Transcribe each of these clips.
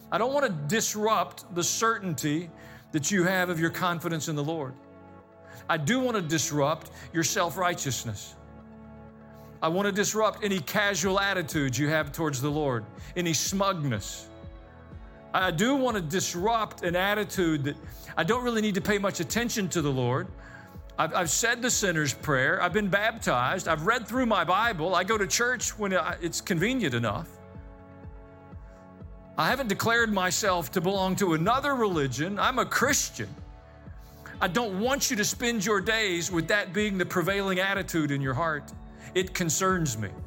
I don't want to disrupt the certainty that you have of your confidence in the Lord. I do want to disrupt your self-righteousness. I want to disrupt any casual attitudes you have towards the Lord, any smugness. I do want to disrupt an attitude that I don't really need to pay much attention to the Lord. I've said the sinner's prayer. I've been baptized. I've read through my Bible. I go to church when it's convenient enough. I haven't declared myself to belong to another religion. I'm a Christian. I don't want you to spend your days with that being the prevailing attitude in your heart. It concerns me.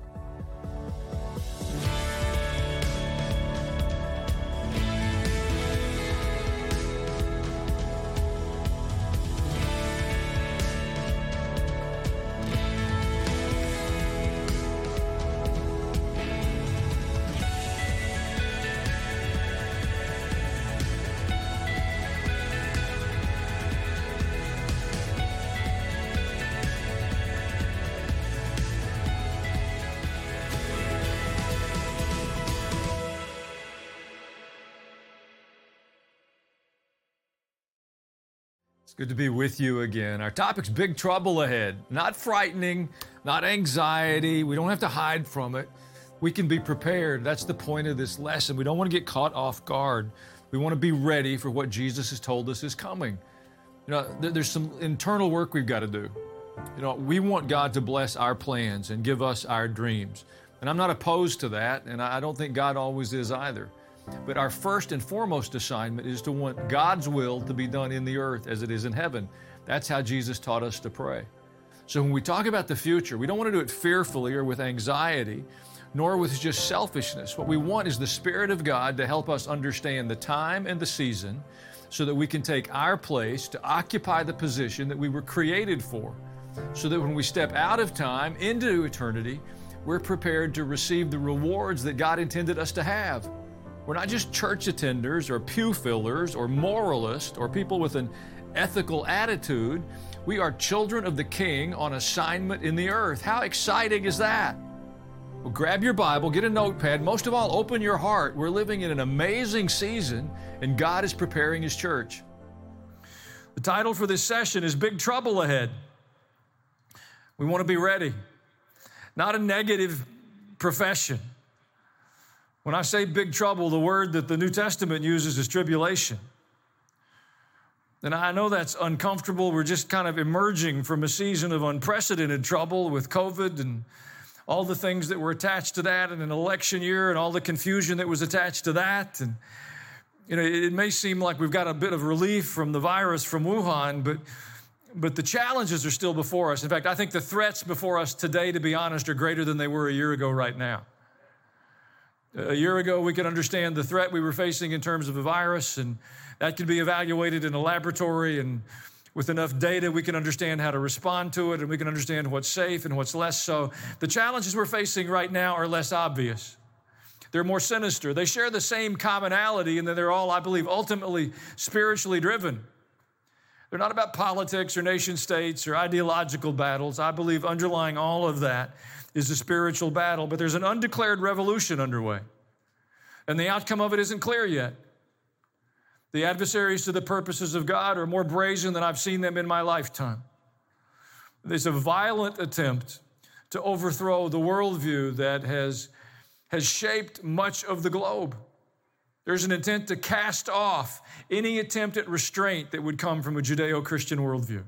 It's good to be with you again. Our topic's big trouble ahead. Not frightening, not anxiety. We don't have to hide from it. We can be prepared. That's the point of this lesson. We don't want to get caught off guard. We want to be ready for what Jesus has told us is coming. You know, there's some internal work we've got to do. You know, we want God to bless our plans and give us our dreams. And I'm not opposed to that, and I don't think God always is either. But our first and foremost assignment is to want God's will to be done in the earth as it is in heaven. That's how Jesus taught us to pray. So when we talk about the future, we don't want to do it fearfully or with anxiety, nor with just selfishness. What we want is the Spirit of God to help us understand the time and the season so that we can take our place to occupy the position that we were created for, so that when we step out of time into eternity, we're prepared to receive the rewards that God intended us to have. We're not just church attenders or pew fillers or moralists or people with an ethical attitude. We are children of the King on assignment in the earth. How exciting is that? Well, grab your Bible, get a notepad. Most of all, open your heart. We're living in an amazing season, and God is preparing His church. The title for this session is Big Trouble Ahead. We want to be ready. Not a negative profession. When I say big trouble, the word that the New Testament uses is tribulation. And I know that's uncomfortable. We're just kind of emerging from a season of unprecedented trouble with COVID and all the things that were attached to that, and an election year and all the confusion that was attached to that. And, you know, it may seem like we've got a bit of relief from the virus from Wuhan, but the challenges are still before us. In fact, I think the threats before us today, to be honest, are greater than they were a year ago right now. A year ago, we could understand the threat we were facing in terms of a virus, and that could be evaluated in a laboratory, and with enough data, we can understand how to respond to it, and we can understand what's safe and what's less so. The challenges we're facing right now are less obvious. They're more sinister. They share the same commonality in that they're all, I believe, ultimately spiritually driven. They're not about politics or nation states or ideological battles. I believe underlying all of that is a spiritual battle, but there's an undeclared revolution underway, and the outcome of it isn't clear yet. The adversaries to the purposes of God are more brazen than I've seen them in my lifetime. There's a violent attempt to overthrow the worldview that has shaped much of the globe. There's an intent to cast off any attempt at restraint that would come from a Judeo-Christian worldview.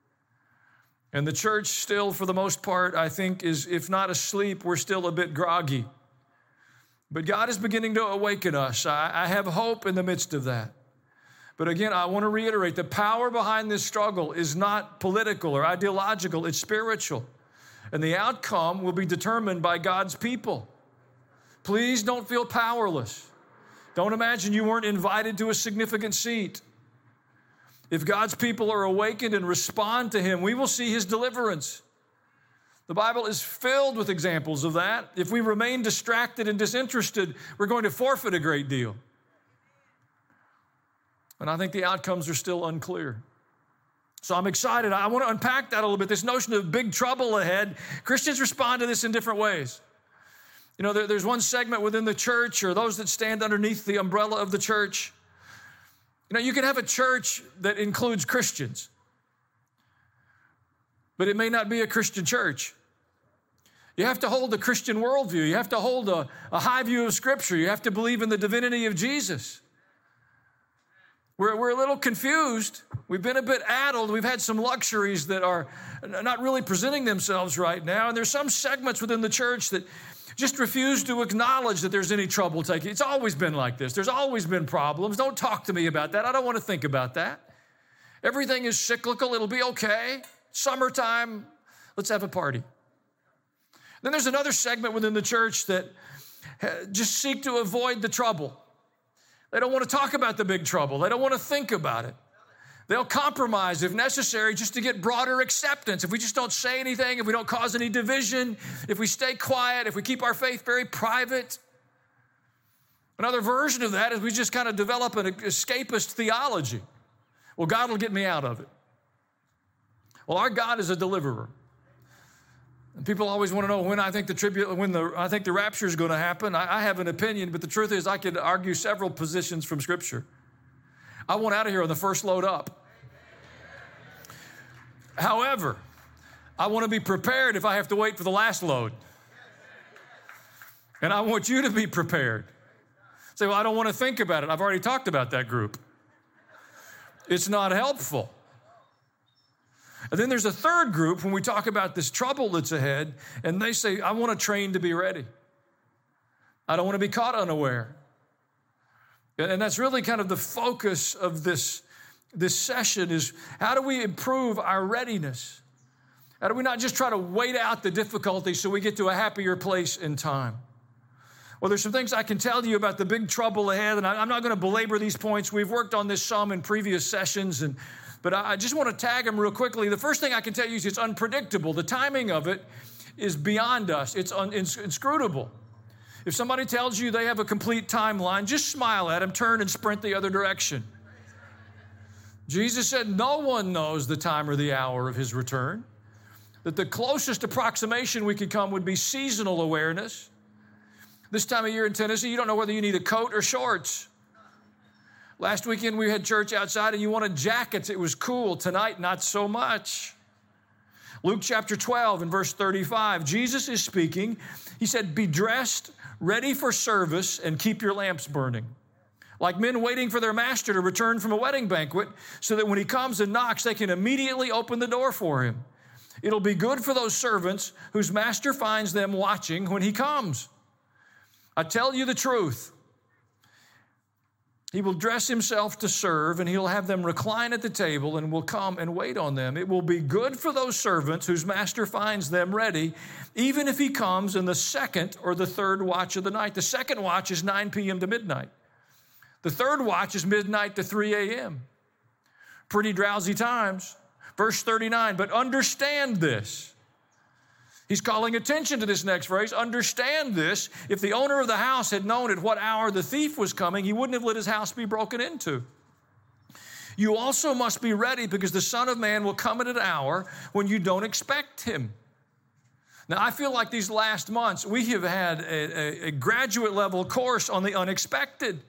And the church still, for the most part, I think is, if not asleep, we're still a bit groggy. But God is beginning to awaken us. I have hope in the midst of that. But again, I want to reiterate, the power behind this struggle is not political or ideological, it's spiritual. And the outcome will be determined by God's people. Please don't feel powerless. Don't imagine you weren't invited to a significant seat. If God's people are awakened and respond to Him, we will see His deliverance. The Bible is filled with examples of that. If we remain distracted and disinterested, we're going to forfeit a great deal. And I think the outcomes are still unclear. So I'm excited. I want to unpack that a little bit, this notion of big trouble ahead. Christians respond to this in different ways. You know, there's one segment within the church, or those that stand underneath the umbrella of the church. You know, you can have a church that includes Christians, but it may not be a Christian church. You have to hold a Christian worldview. You have to hold a high view of Scripture. You have to believe in the divinity of Jesus. We're a little confused. We've been a bit addled. We've had some luxuries that are not really presenting themselves right now. And there's some segments within the church that just refuse to acknowledge that there's any trouble taking. It's always been like this. There's always been problems. Don't talk to me about that. I don't want to think about that. Everything is cyclical. It'll be okay. Summertime, let's have a party. Then there's another segment within the church that just seek to avoid the trouble. They don't want to talk about the big trouble. They don't want to think about it. They'll compromise if necessary just to get broader acceptance. If we just don't say anything, if we don't cause any division, if we stay quiet, if we keep our faith very private. Another version of that is we just kind of develop an escapist theology. Well, God will get me out of it. Well, our God is a deliverer. And people always want to know when I think the rapture is going to happen. I have an opinion, but the truth is I could argue several positions from Scripture. I want out of here on the first load up. However, I want to be prepared if I have to wait for the last load. And I want you to be prepared. Say, well, I don't want to think about it. I've already talked about that group. It's not helpful. And then there's a third group when we talk about this trouble that's ahead, and they say, I want to train to be ready. I don't want to be caught unaware. And that's really kind of the focus of this session is how do we improve our readiness? How do we not just try to wait out the difficulty so we get to a happier place in time? Well, there's some things I can tell you about the big trouble ahead, and I'm not going to belabor these points. We've worked on this some in previous sessions, but I just want to tag them real quickly. The first thing I can tell you is it's unpredictable. The timing of it is beyond us. It's inscrutable. If somebody tells you they have a complete timeline, just smile at them, turn and sprint the other direction. Jesus said no one knows the time or the hour of his return. That the closest approximation we could come would be seasonal awareness. This time of year in Tennessee, you don't know whether you need a coat or shorts. Last weekend we had church outside and you wanted jackets. It was cool. Tonight, not so much. Luke chapter 12 and verse 35, Jesus is speaking. He said, be dressed, ready for service, and keep your lamps burning. Like men waiting for their master to return from a wedding banquet so that when he comes and knocks, they can immediately open the door for him. It'll be good for those servants whose master finds them watching when he comes. I tell you the truth. He will dress himself to serve, and he'll have them recline at the table and will come and wait on them. It will be good for those servants whose master finds them ready, even if he comes in the second or the third watch of the night. The second watch is 9 p.m. to midnight. The third watch is midnight to 3 a.m. Pretty drowsy times. Verse 39, but understand this. He's calling attention to this next phrase. Understand this. If the owner of the house had known at what hour the thief was coming, he wouldn't have let his house be broken into. You also must be ready because the Son of Man will come at an hour when you don't expect him. Now, I feel like these last months, we have had a graduate level course on the unexpected.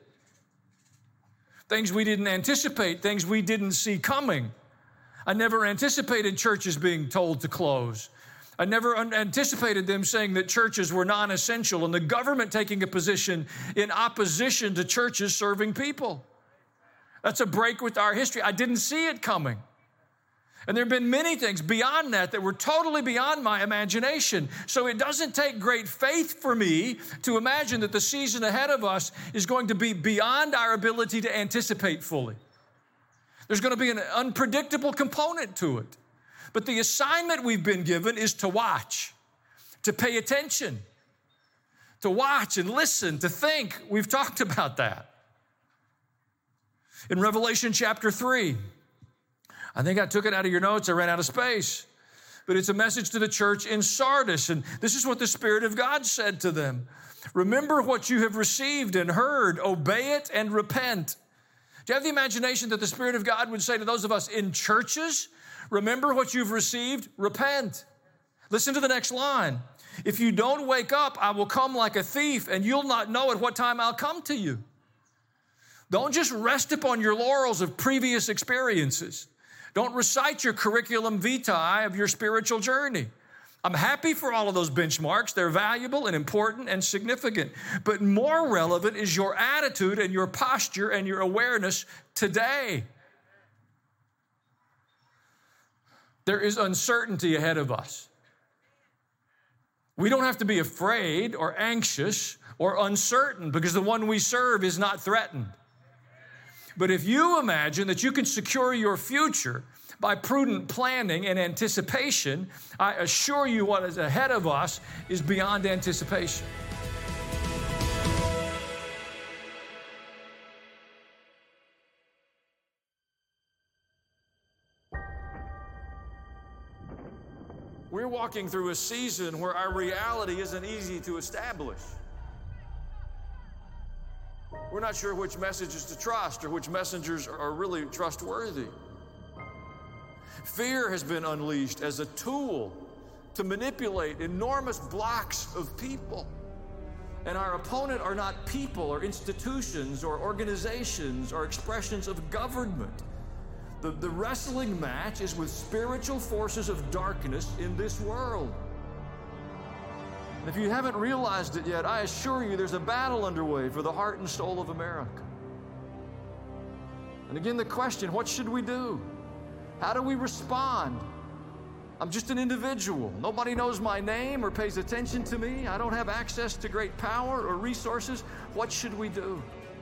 Things we didn't anticipate, things we didn't see coming. I never anticipated churches being told to close. I never anticipated them saying that churches were non-essential and the government taking a position in opposition to churches serving people. That's a break with our history. I didn't see it coming. And there have been many things beyond that were totally beyond my imagination. So it doesn't take great faith for me to imagine that the season ahead of us is going to be beyond our ability to anticipate fully. There's going to be an unpredictable component to it. But the assignment we've been given is to watch, to pay attention, to watch and listen, to think. We've talked about that. In Revelation chapter 3, I think I took it out of your notes. I ran out of space. But it's a message to the church in Sardis. And this is what the Spirit of God said to them. Remember what you have received and heard. Obey it and repent. Do you have the imagination that the Spirit of God would say to those of us in churches, remember what you've received, repent. Listen to the next line. If you don't wake up, I will come like a thief, and you'll not know at what time I'll come to you. Don't just rest upon your laurels of previous experiences. Don't recite your curriculum vitae of your spiritual journey. I'm happy for all of those benchmarks. They're valuable and important and significant. But more relevant is your attitude and your posture and your awareness today. There is uncertainty ahead of us. We don't have to be afraid or anxious or uncertain because the one we serve is not threatened. But if you imagine that you can secure your future by prudent planning and anticipation, I assure you what is ahead of us is beyond anticipation. We're walking through a season where our reality isn't easy to establish. We're not sure which messages to trust or which messengers are really trustworthy. Fear has been unleashed as a tool to manipulate enormous blocks of people. And our opponent are not people or institutions or organizations or expressions of government. The wrestling match is with spiritual forces of darkness in this world. And if you haven't realized it yet, I assure you there's a battle underway for the heart and soul of America. And again, the question, what should we do? How do we respond? I'm just an individual. Nobody knows my name or pays attention to me. I don't have access to great power or resources. What should we do?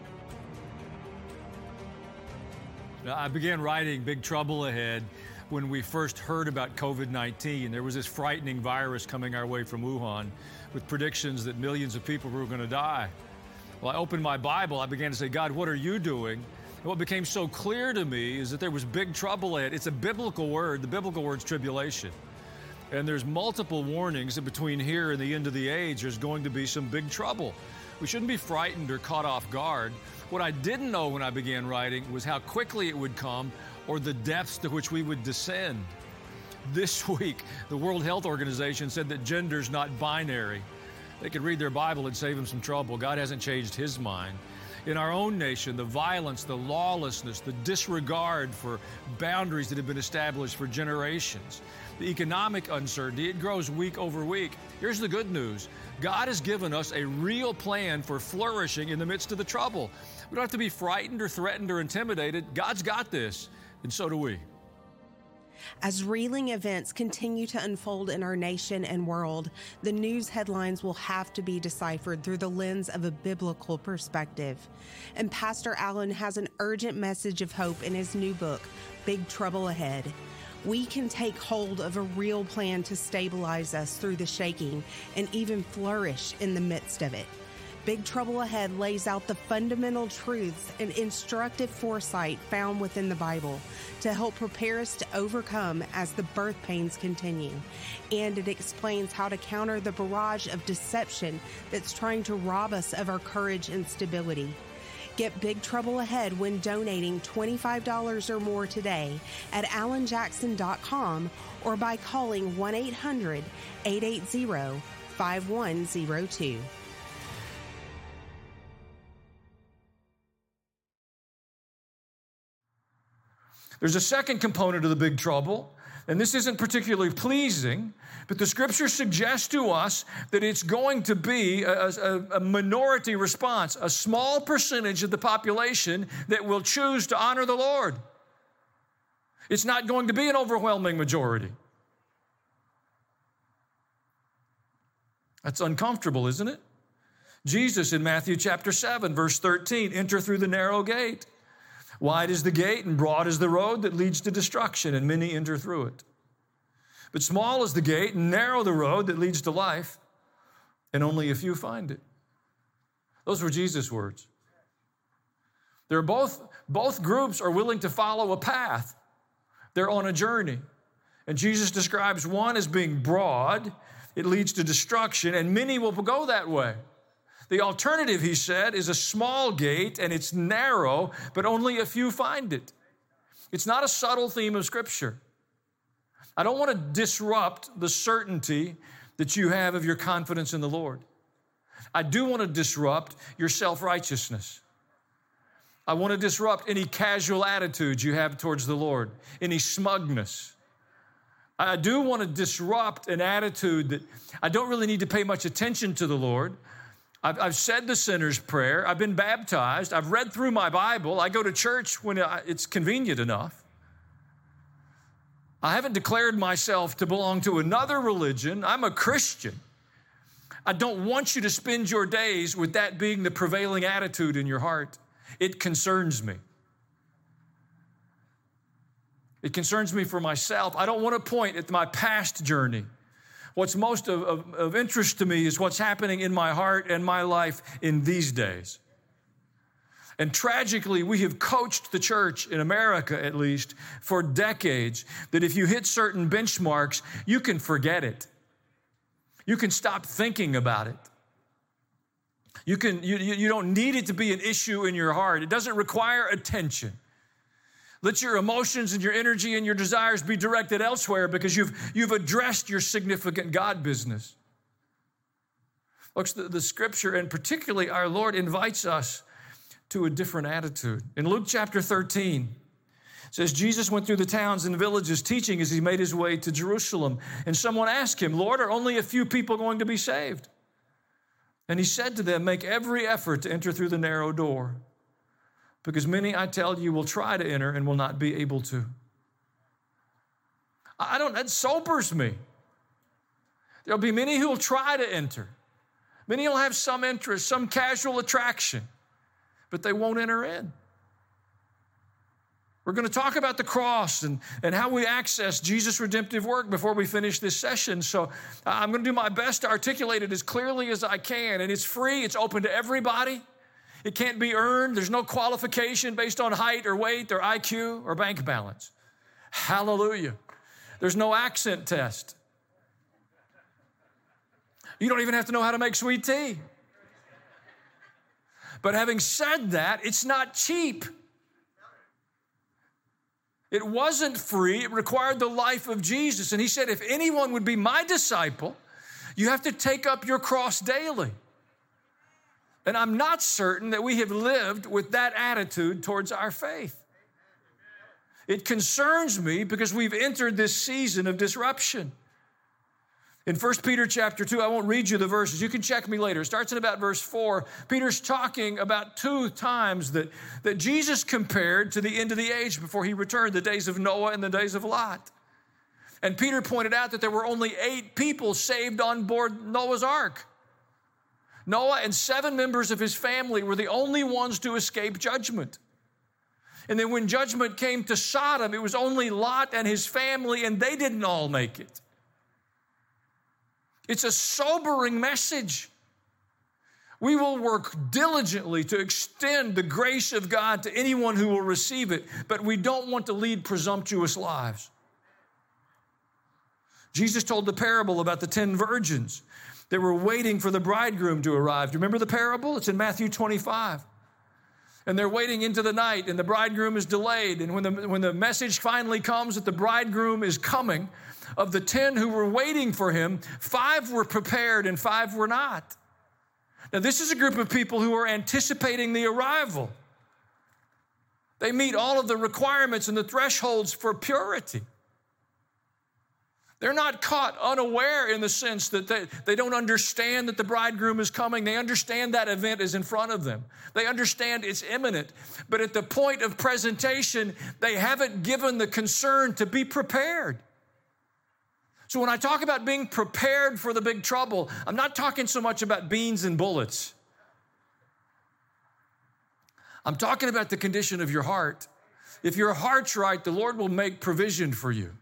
Now, I began writing Big Trouble Ahead when we first heard about COVID-19. There was this frightening virus coming our way from Wuhan with predictions that millions of people were going to die. Well, I opened my Bible. I began to say, God, what are you doing? And what became so clear to me is that there was big trouble ahead. It's a biblical word. The biblical word's tribulation. And there's multiple warnings that between here and the end of the age, there's going to be some big trouble. We shouldn't be frightened or caught off guard. What I didn't know when I began writing was how quickly it would come or the depths to which we would descend. This week, the World Health Organization said that gender's not binary. They could read their Bible and save them some trouble. God hasn't changed his mind. In our own nation, the violence, the lawlessness, the disregard for boundaries that have been established for generations, the economic uncertainty, it grows week over week. Here's the good news. God has given us a real plan for flourishing in the midst of the trouble. We don't have to be frightened or threatened or intimidated. God's got this, and so do we. As reeling events continue to unfold in our nation and world, the news headlines will have to be deciphered through the lens of a biblical perspective. And Pastor Allen has an urgent message of hope in his new book, Big Trouble Ahead. We can take hold of a real plan to stabilize us through the shaking and even flourish in the midst of it. Big Trouble Ahead lays out the fundamental truths and instructive foresight found within the Bible to help prepare us to overcome as the birth pains continue. And it explains how to counter the barrage of deception that's trying to rob us of our courage and stability. Get Big Trouble Ahead when donating $25 or more today at allenjackson.com or by calling 1-800-880-5102. There's a second component of the big trouble, and this isn't particularly pleasing, but the Scripture suggests to us that it's going to be a minority response, a small percentage of the population that will choose to honor the Lord. It's not going to be an overwhelming majority. That's uncomfortable, isn't it? Jesus in Matthew chapter 7, verse 13, enter through the narrow gate. Wide is the gate and broad is the road that leads to destruction, and many enter through it. But small is the gate and narrow the road that leads to life, and only a few find it. Those were Jesus' words. They're both groups are willing to follow a path. They're on a journey. And Jesus describes one as being broad, it leads to destruction, and many will go that way. The alternative, he said, is a small gate, and it's narrow, but only a few find it. It's not a subtle theme of Scripture. I don't want to disrupt the certainty that you have of your confidence in the Lord. I do want to disrupt your self-righteousness. I want to disrupt any casual attitudes you have towards the Lord, any smugness. I do want to disrupt an attitude that I don't really need to pay much attention to the Lord. I've said the sinner's prayer. I've been baptized. I've read through my Bible. I go to church when it's convenient enough. I haven't declared myself to belong to another religion. I'm a Christian. I don't want you to spend your days with that being the prevailing attitude in your heart. It concerns me. It concerns me for myself. I don't want to point at my past journey. What's most of interest to me is what's happening in my heart and my life in these days. And tragically, we have coached the church, in America at least, for decades, that if you hit certain benchmarks, you can forget it. You can stop thinking about it. You don't need it to be an issue in your heart. It doesn't require attention. Let your emotions and your energy and your desires be directed elsewhere because you've addressed your significant God business. Folks, the scripture, and particularly our Lord, invites us to a different attitude. In Luke chapter 13, it says, Jesus went through the towns and villages teaching as he made his way to Jerusalem. And someone asked him, Lord, are only a few people going to be saved? And he said to them, make every effort to enter through the narrow door, because many, I tell you, will try to enter and will not be able to. That sobers me. There'll be many who will try to enter. Many will have some interest, some casual attraction, but they won't enter in. We're going to talk about the cross and how we access Jesus' redemptive work before we finish this session. So I'm going to do my best to articulate it as clearly as I can. And it's free. It's open to everybody. It can't be earned. There's no qualification based on height or weight or IQ or bank balance. Hallelujah. There's no accent test. You don't even have to know how to make sweet tea. But having said that, it's not cheap. It wasn't free. It required the life of Jesus. And he said, if anyone would be my disciple, you have to take up your cross daily. And I'm not certain that we have lived with that attitude towards our faith. It concerns me because we've entered this season of disruption. In 1 Peter chapter 2, I won't read you the verses. You can check me later. It starts in about verse 4. Peter's talking about two times that Jesus compared to the end of the age before he returned, the days of Noah and the days of Lot. And Peter pointed out that there were only 8 people saved on board Noah's ark. Noah and 7 members of his family were the only ones to escape judgment. And then when judgment came to Sodom, it was only Lot and his family, and they didn't all make it. It's a sobering message. We will work diligently to extend the grace of God to anyone who will receive it, but we don't want to lead presumptuous lives. Jesus told the parable about the 10 virgins that were waiting for the bridegroom to arrive. Do you remember the parable? It's in Matthew 25. And they're waiting into the night, and the bridegroom is delayed. And when the message finally comes that the bridegroom is coming, of the 10 who were waiting for him, 5 were prepared and 5 were not. Now, this is a group of people who are anticipating the arrival. They meet all of the requirements and the thresholds for purity. They're not caught unaware in the sense that they don't understand that the bridegroom is coming. They understand that event is in front of them. They understand it's imminent. But at the point of presentation, they haven't given the concern to be prepared. So when I talk about being prepared for the big trouble, I'm not talking so much about beans and bullets. I'm talking about the condition of your heart. If your heart's right, the Lord will make provision for you.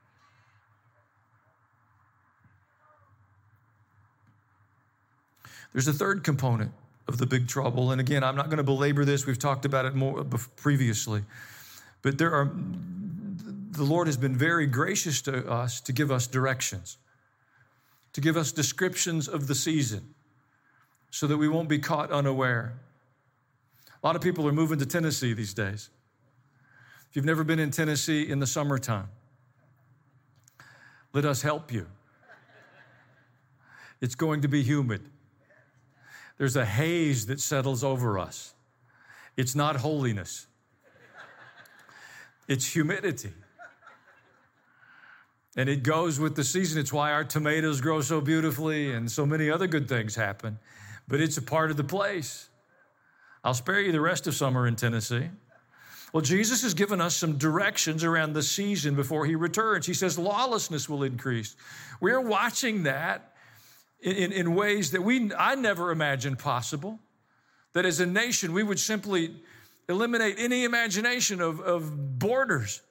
There's a third component of the big trouble. And again, I'm not going to belabor this. We've talked about it more previously. But the Lord has been very gracious to us to give us directions, to give us descriptions of the season so that we won't be caught unaware. A lot of people are moving to Tennessee these days. If you've never been in Tennessee in the summertime, Let us help you. It's going to be humid. There's a haze that settles over us. It's not holiness. It's humidity. And it goes with the season. It's why our tomatoes grow so beautifully and so many other good things happen. But it's a part of the place. I'll spare you the rest of summer in Tennessee. Well, Jesus has given us some directions around the season before he returns. He says lawlessness will increase. We're watching that in ways that I never imagined possible. That as a nation, we would simply eliminate any imagination of borders.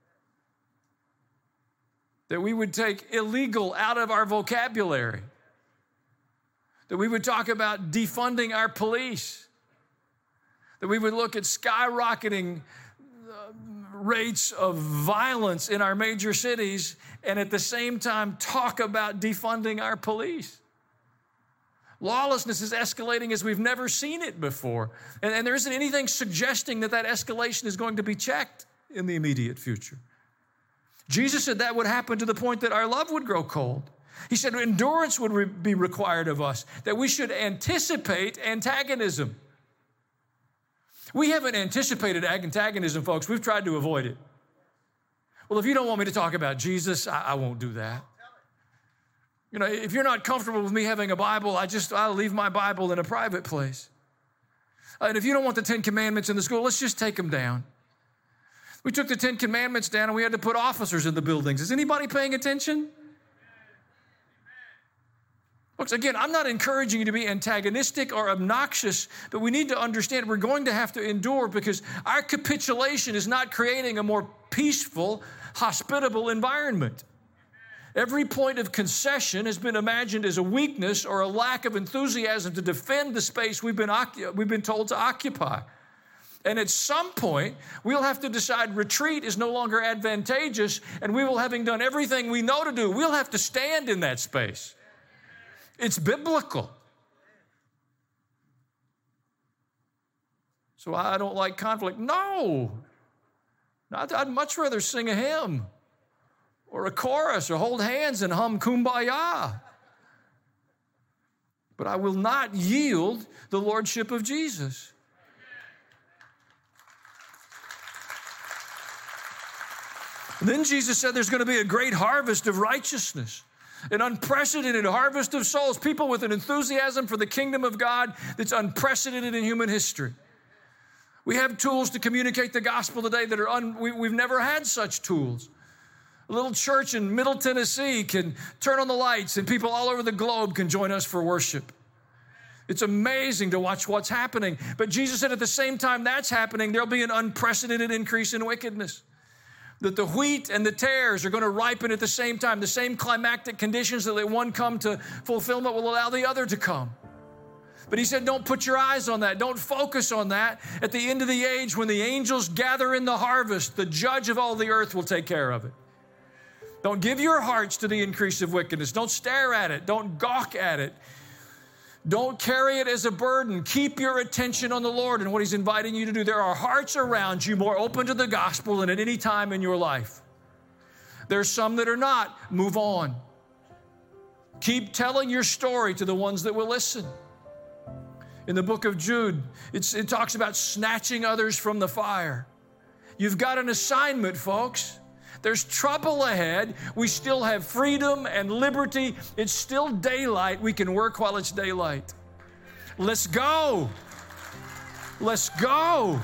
That we would take illegal out of our vocabulary. That we would talk about defunding our police. That we would look at skyrocketing rates of violence in our major cities and at the same time talk about defunding our police. Lawlessness is escalating as we've never seen it before. And there isn't anything suggesting that escalation is going to be checked in the immediate future. Jesus said that would happen to the point that our love would grow cold. He said endurance would be required of us, that we should anticipate antagonism. We haven't anticipated antagonism, folks. We've tried to avoid it. Well, if you don't want me to talk about Jesus, I won't do that. You know, if you're not comfortable with me having a Bible, I'll leave my Bible in a private place. And if you don't want the 10 Commandments in the school, let's just take them down. We took the 10 Commandments down and we had to put officers in the buildings. Is anybody paying attention? Folks, again, I'm not encouraging you to be antagonistic or obnoxious, but we need to understand we're going to have to endure because our capitulation is not creating a more peaceful, hospitable environment. Every point of concession has been imagined as a weakness or a lack of enthusiasm to defend the space we've been told to occupy. And at some point, we'll have to decide retreat is no longer advantageous, and we will, having done everything we know to do, we'll have to stand in that space. It's biblical. So I don't like conflict. No. I'd much rather sing a hymn or a chorus or hold hands and hum Kumbaya. But I will not yield the lordship of Jesus. And then Jesus said there's going to be a great harvest of righteousness. An unprecedented harvest of souls, people with an enthusiasm for the kingdom of God that's unprecedented in human history. We have tools to communicate the gospel today that we've never had such tools. A little church in Middle Tennessee can turn on the lights and people all over the globe can join us for worship. It's amazing to watch what's happening. But Jesus said at the same time that's happening, there'll be an unprecedented increase in wickedness. That the wheat and the tares are going to ripen at the same time. The same climactic conditions that let one come to fulfillment will allow the other to come. But he said, don't put your eyes on that. Don't focus on that. At the end of the age, when the angels gather in the harvest, the judge of all the earth will take care of it. Don't give your hearts to the increase of wickedness. Don't stare at it. Don't gawk at it. Don't carry it as a burden. Keep your attention on the Lord and what he's inviting you to do. There are hearts around you more open to the gospel than at any time in your life. There's some that are not. Move on. Keep telling your story to the ones that will listen. In the book of Jude, it talks about snatching others from the fire. You've got an assignment, folks. There's trouble ahead. We still have freedom and liberty. It's still daylight. We can work while it's daylight. Let's go. Let's go.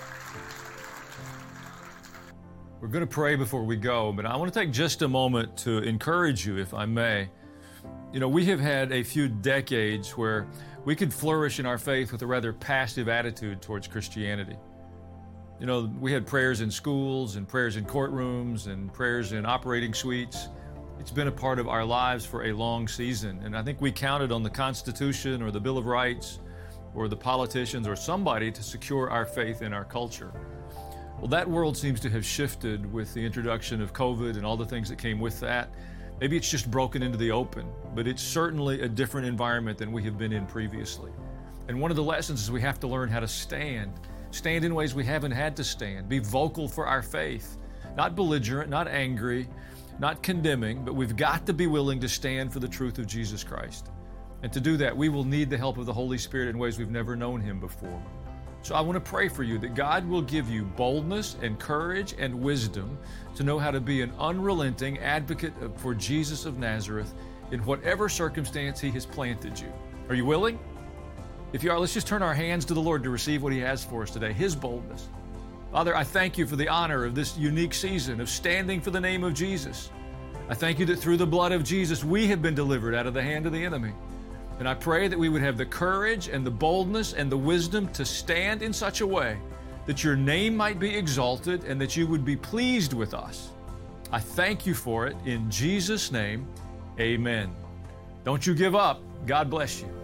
We're going to pray before we go, but I want to take just a moment to encourage you, if I may. You know, we have had a few decades where we could flourish in our faith with a rather passive attitude towards Christianity. You know, we had prayers in schools and prayers in courtrooms and prayers in operating suites. It's been a part of our lives for a long season. And I think we counted on the Constitution or the Bill of Rights or the politicians or somebody to secure our faith in our culture. Well, that world seems to have shifted with the introduction of COVID and all the things that came with that. Maybe it's just broken into the open, but it's certainly a different environment than we have been in previously. And one of the lessons is we have to learn how to stand in ways we haven't had to stand, be vocal for our faith, not belligerent, not angry, not condemning, but we've got to be willing to stand for the truth of Jesus Christ. And to do that, we will need the help of the Holy Spirit in ways we've never known Him before. So I want to pray for you that God will give you boldness and courage and wisdom to know how to be an unrelenting advocate for Jesus of Nazareth in whatever circumstance He has planted you. Are you willing? If you are, let's just turn our hands to the Lord to receive what He has for us today, His boldness. Father, I thank You for the honor of this unique season of standing for the name of Jesus. I thank You that through the blood of Jesus, we have been delivered out of the hand of the enemy. And I pray that we would have the courage and the boldness and the wisdom to stand in such a way that Your name might be exalted and that You would be pleased with us. I thank You for it. In Jesus' name, amen. Don't you give up. God bless you.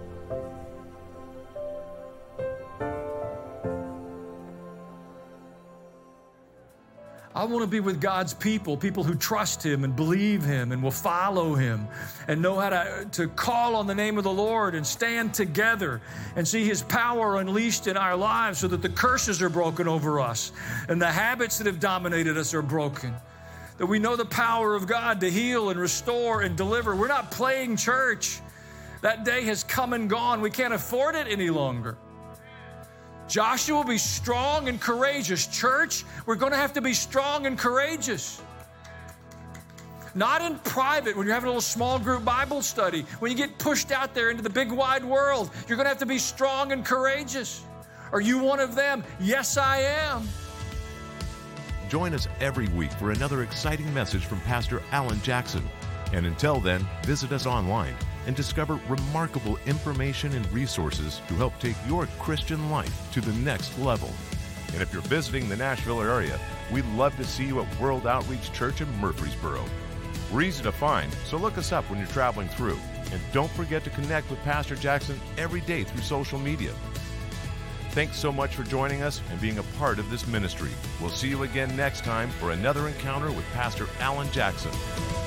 I want to be with God's people who trust Him and believe Him and will follow Him and know how to call on the name of the Lord and stand together and see His power unleashed in our lives so that the curses are broken over us and the habits that have dominated us are broken. That we know the power of God to heal and restore and deliver. We're not playing church. That day has come and gone. We can't afford it any longer. Joshua will be strong and courageous. Church, we're going to have to be strong and courageous. Not in private when you're having a little small group Bible study. When you get pushed out there into the big wide world, you're going to have to be strong and courageous. Are you one of them? Yes, I am. Join us every week for another exciting message from Pastor Alan Jackson. And until then, visit us online and discover remarkable information and resources to help take your Christian life to the next level. And if you're visiting the Nashville area, we'd love to see you at World Outreach Church in Murfreesboro. We're easy to find, so look us up when you're traveling through. And don't forget to connect with Pastor Jackson every day through social media. Thanks so much for joining us and being a part of this ministry. We'll see you again next time for another encounter with Pastor Alan Jackson.